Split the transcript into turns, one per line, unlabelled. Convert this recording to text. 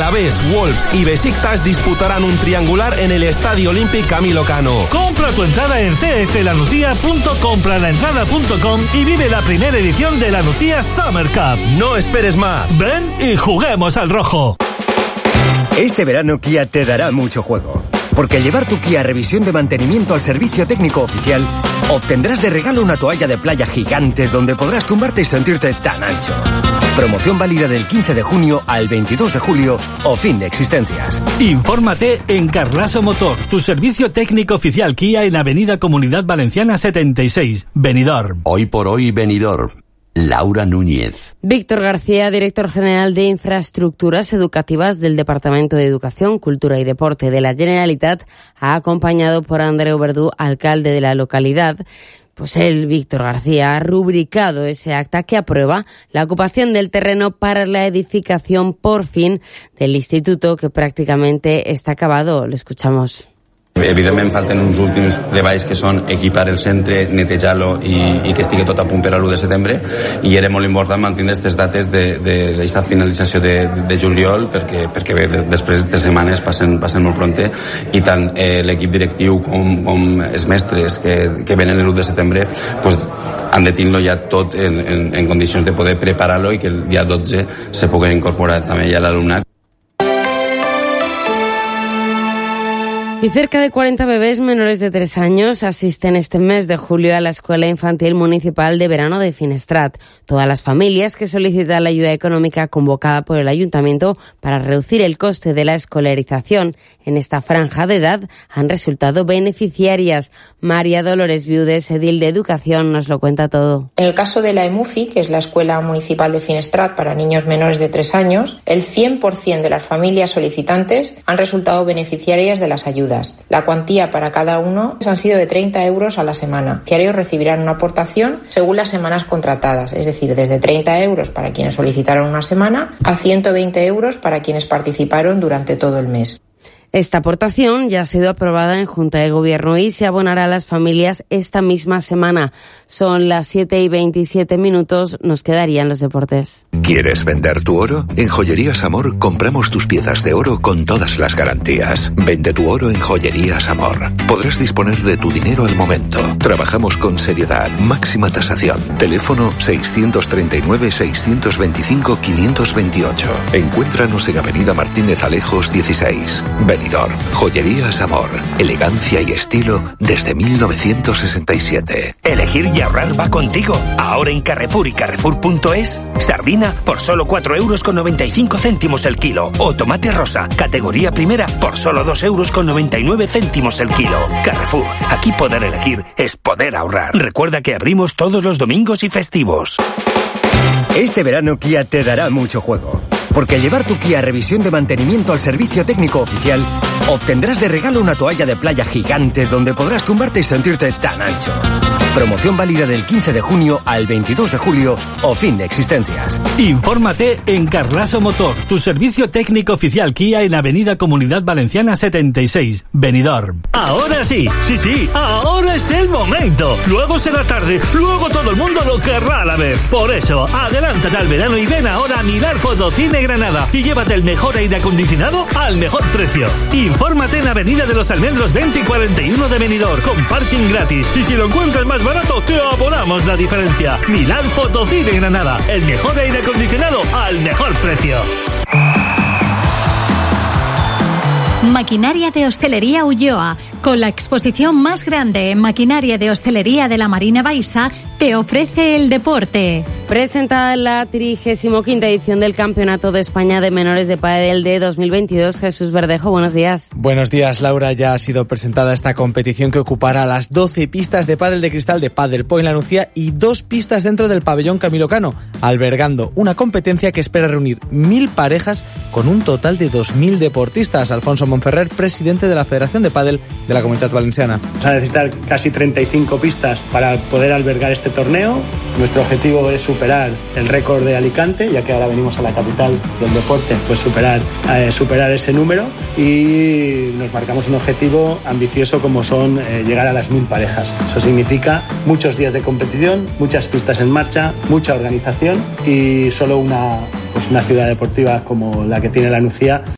Alavés, Wolves y Besiktas disputarán un triangular en el Estadio Olímpic Camilo Cano.
Compra tu entrada en cflanucía.compralaentrada.com y vive la primera edición de la Nucía Summer Cup.
No esperes más.
Ven y juguemos al rojo.
Este verano Kia te dará mucho juego. Porque al llevar tu Kia a revisión de mantenimiento al servicio técnico oficial, obtendrás de regalo una toalla de playa gigante donde podrás tumbarte y sentirte tan ancho. Promoción válida del 15 de junio al 22 de julio o fin de existencias.
Infórmate en Carlaso Motor, tu servicio técnico oficial Kia en Avenida Comunidad Valenciana 76, Benidorm.
Hoy por hoy Benidorm. Laura Núñez.
Víctor García, director general de Infraestructuras Educativas del Departamento de Educación, Cultura y Deporte de la Generalitat, ha acompañado por Andreu Verdú, alcalde de la localidad. Pues él, Víctor García, ha rubricado ese acta que aprueba la ocupación del terreno para la edificación, por fin, del instituto, que prácticamente está acabado. Lo escuchamos.
Evidentment falten uns últims treballs que són equipar el centre, netejar-lo i que estigui tot a punt per a l'1 de setembre, i era molt important mantenir aquestes dates d'aquesta finalització de juliol perquè bé, després de setmanes passen molt pronte, i tant l'equip directiu com els mestres que venen l'1 de setembre pues, han de tenir-lo ja tot en condicions de poder preparar-lo i que el dia 12 se pugui incorporar també ja l'alumnat.
Y cerca de 40 bebés menores de 3 años asisten este mes de julio a la Escuela Infantil Municipal de Verano de Finestrat. Todas las familias que solicitan la ayuda económica convocada por el Ayuntamiento para reducir el coste de la escolarización en esta franja de edad han resultado beneficiarias. María Dolores Viudes, edil de Educación, nos lo cuenta todo.
En el caso de la EMUFI, que es la Escuela Municipal de Finestrat para niños menores de 3 años, el 100% de las familias solicitantes han resultado beneficiarias de las ayudas. La cuantía para cada uno han sido de 30 euros a la semana. Los beneficiarios recibirán una aportación según las semanas contratadas, es decir, desde 30 euros para quienes solicitaron una semana a 120 euros para quienes participaron durante todo el mes.
Esta aportación ya ha sido aprobada en Junta de Gobierno y se abonará a las familias esta misma semana. Son las 7:27, nos quedarían los deportes.
¿Quieres vender tu oro? En Joyerías Amor compramos tus piezas de oro con todas las garantías. Vende tu oro en Joyerías Amor. Podrás disponer de tu dinero al momento. Trabajamos con seriedad, máxima tasación. Teléfono 639-625-528. Encuéntranos en Avenida Martínez Alejos 16. Benidorm. Joyerías Amor. Elegancia y estilo desde 1967.
Elegir y ahorrar va contigo. Ahora en Carrefour y Carrefour.es, sardina por solo 4,95 € el kilo. O tomate rosa, categoría primera, por solo 2,99 € el kilo. Carrefour, aquí poder elegir es poder ahorrar. Recuerda que abrimos todos los domingos y festivos.
Este verano Kia te dará mucho juego. Porque al llevar tu Kia a revisión de mantenimiento al servicio técnico oficial, obtendrás de regalo una toalla de playa gigante donde podrás tumbarte y sentirte tan ancho. Promoción válida del 15 de junio al 22 de julio o fin de existencias.
Infórmate en Carlaso Motor, tu servicio técnico oficial Kia en Avenida Comunidad Valenciana 76, Benidorm. Ahora sí, ahora es el momento. Luego será tarde, luego todo el mundo lo querrá a la vez. Por eso, adelántate al verano y ven ahora a Mirar Fotocine Granada y llévate el mejor aire acondicionado al mejor precio. Infórmate en Avenida de los Almendros 20 y 41 de Benidorm, con parking gratis. Y si lo encuentras más barato, te abonamos la diferencia. Mirar Fotocine Granada, el mejor aire acondicionado al mejor precio.
Maquinaria de Hostelería Ulloa, con la exposición más grande en maquinaria de hostelería de la Marina Baixa, te ofrece el deporte.
Presentada la 35ª edición del Campeonato de España de Menores de Pádel de 2022, Jesús Verdejo, buenos días.
Buenos días, Laura. Ya ha sido presentada esta competición que ocupará las 12 pistas de pádel de cristal de Padel Point La Nucía y 2 pistas dentro del pabellón Camilo Cano, albergando una competencia que espera reunir 1.000 parejas con un total de 2.000 deportistas. Alfonso Monferrer, presidente de la Federación de Pádel de la Comunidad Valenciana.
Vamos a necesitar casi 35 pistas para poder albergar este torneo. Nuestro objetivo es superar el récord de Alicante, ya que ahora venimos a la capital del deporte, pues superar ese número, y nos marcamos un objetivo ambicioso como son llegar a las 1.000 parejas. Eso significa muchos días de competición, muchas pistas en marcha, mucha organización y solo una ciudad deportiva como la que tiene La Nucía